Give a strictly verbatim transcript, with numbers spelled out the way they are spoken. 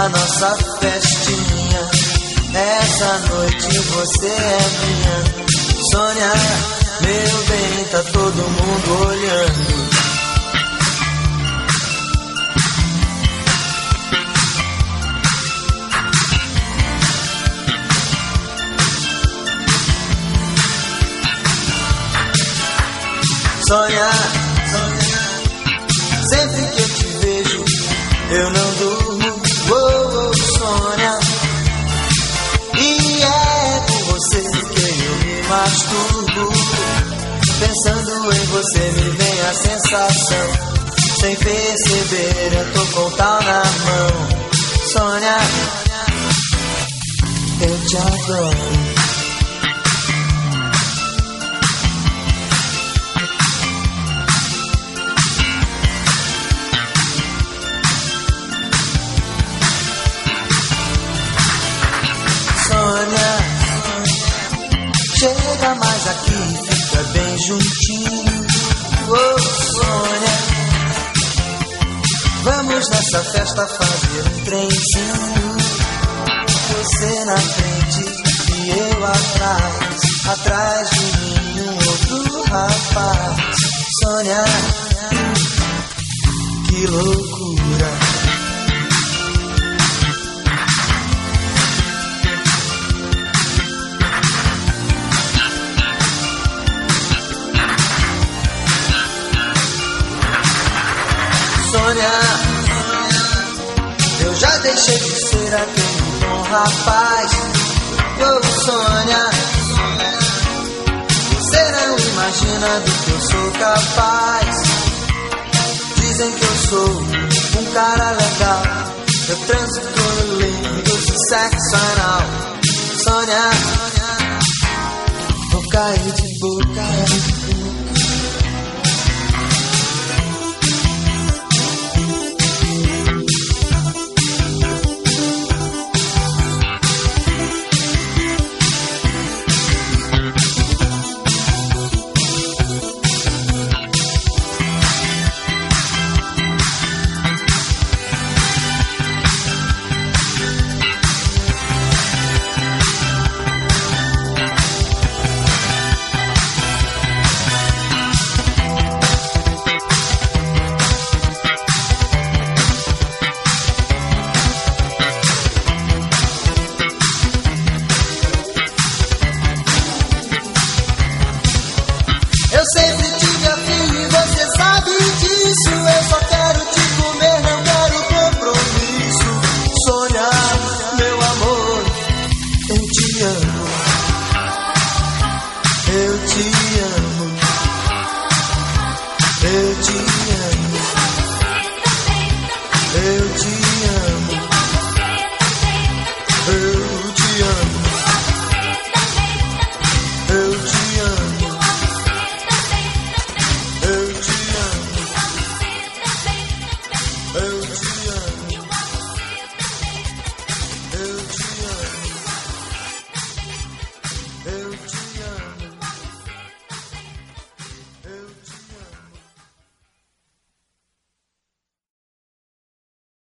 a nossa festinha. Essa noite você é minha. Sônia, meu bem, tá todo mundo olhando. Sônia, sempre que eu te vejo, eu não durmo. Oh, oh, Sônia, e é por você que eu me masturbo. Pensando em você me vem a sensação. Sem perceber eu tô com o tal na mão. Sônia, eu te adoro. Chega mais aqui, fica bem juntinho. Oh, Sônia, vamos nessa festa fazer um trenzinho. Você na frente e eu atrás. Atrás de mim um outro rapaz. Sônia, que loucura. Sônia, eu já deixei de ser aquele bom rapaz. Oh, Sônia, você não imagina do que eu sou capaz. Dizem que eu sou um cara legal. Eu transo tudo lindo, sexo anal. Sônia, vou cair de boca. Eu sempre tive afim e você sabe disso. Eu só quero te comer, não quero compromisso. Sônia, meu amor, eu te amo. Eu te amo. Eu te amo.